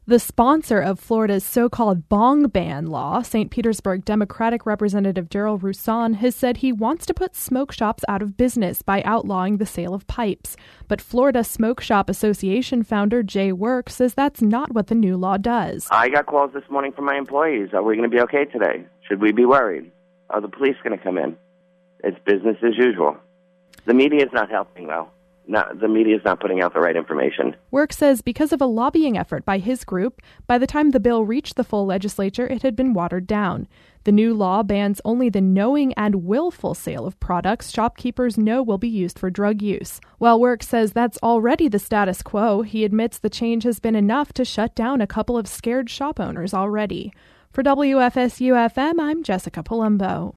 The sponsor of Florida's so-called bong ban law, St. Petersburg Democratic Representative Darrell Rouson, has said he wants to put smoke shops out of business by outlawing the sale of pipes. But Florida Smoke Shop Association founder Jay Work says that's not what the new law does. I got calls this morning from my employees. Are we going to be okay today? Should we be worried? Are the police going to come in? It's business as usual. The media is not helping, though. The media is not putting out the right information. Work says because of a lobbying effort by his group, by the time the bill reached the full legislature, it had been watered down. The new law bans only the knowing and willful sale of products shopkeepers know will be used for drug use. While Work says that's already the status quo, he admits the change has been enough to shut down a couple of scared shop owners already. For WFSU-FM, I'm Jessica Palumbo.